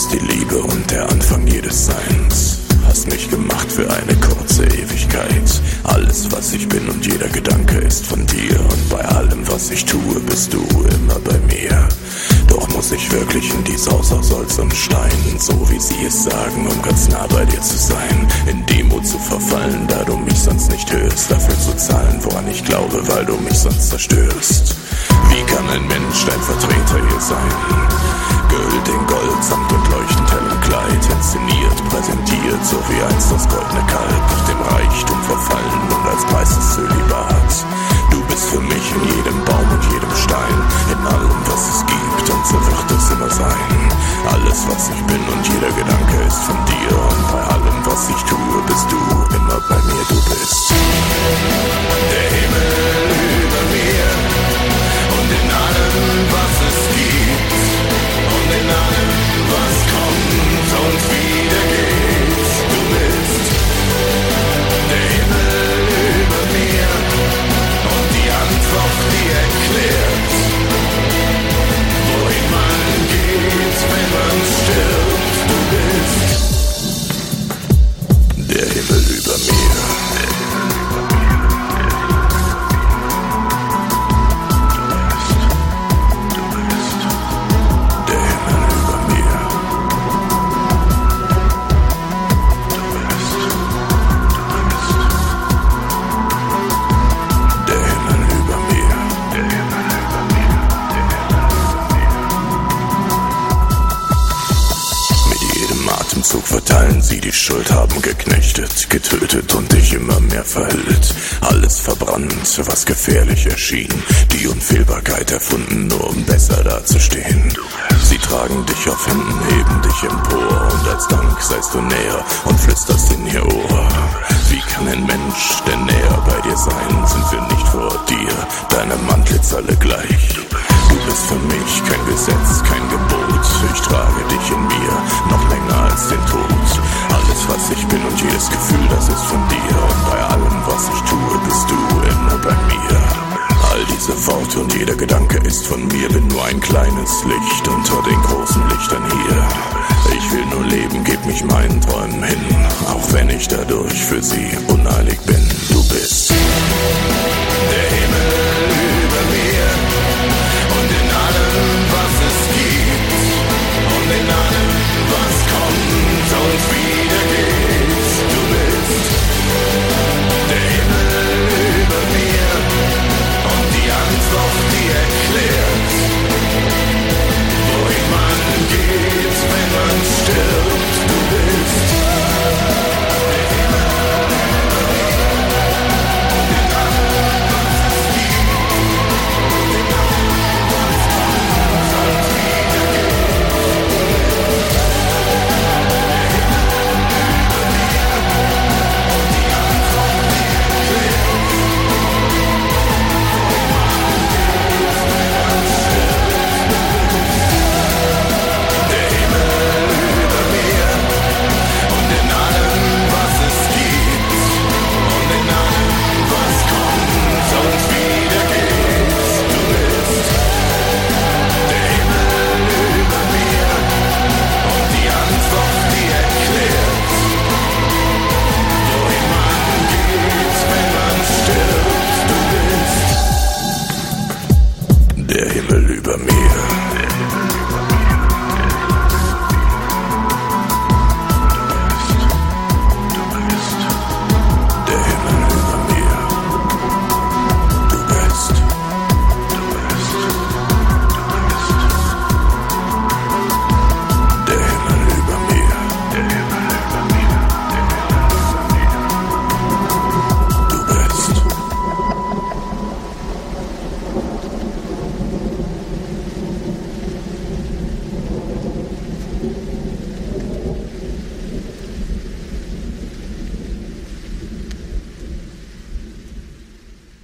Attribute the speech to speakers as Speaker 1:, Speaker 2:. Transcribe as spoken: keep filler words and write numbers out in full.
Speaker 1: bist die Liebe und der Anfang jedes Seins. Hast mich gemacht für eine kurze Ewigkeit. Alles, was ich bin und jeder Gedanke ist von dir. Und bei allem, was ich tue, bist du immer bei mir. Doch muss ich wirklich in dies Haus aus Holz und Stein, so wie sie es sagen, um ganz nah bei dir zu sein. In Demut zu verfallen, da du mich sonst nicht hörst. Dafür zu zahlen, woran ich glaube, weil du mich sonst zerstörst. Wie kann ein Mensch dein Vertreter hier sein? Gehüllt in Gold, Samt und leuchtend hellem Kleid, inszeniert, präsentiert, so wie einst das goldene Kalb, dem Reichtum verfallen und als weißes Zölibat. Du bist für mich in jedem Baum und jedem Stein, in allem, was es gibt, und so wird es immer sein. Alles, was ich bin und jeder Gedanke ist von dir, und bei allem, was ich tue, bist du immer bei mir, du bist der Himmel über mir und in allem, was es gibt, und in allem, was kommt und wieder geht. Du bist der Himmel über mir und die Antwort, die erklärt, wohin man geht, wenn man stirbt. Du bist der Himmel über mir. Verteilen sie die Schuld, haben geknechtet, getötet und dich immer mehr verhüllt. Alles verbrannt, was gefährlich erschien, die Unfehlbarkeit erfunden, nur um besser dazustehen. Sie tragen dich auf Händen, heben dich empor, und als Dank seist du näher und flüsterst in ihr Ohr. Wie kann ein Mensch denn näher bei dir sein? Sind wir nicht vor dir, deinem Antlitz alle gleich? Du bist für mich kein Gesetz, kein Gebot. Ich trage dich in mir, noch länger als den Tod. Alles, was ich bin und jedes Gefühl, das ist von dir. Und bei allem, was ich tue, bist du immer bei mir. All diese Worte und jeder Gedanke ist von mir. Bin nur ein kleines Licht unter den großen Lichtern hier. Ich will nur leben, geb mich meinen Träumen hin, auch wenn ich dadurch für sie uneilig bin. Du bist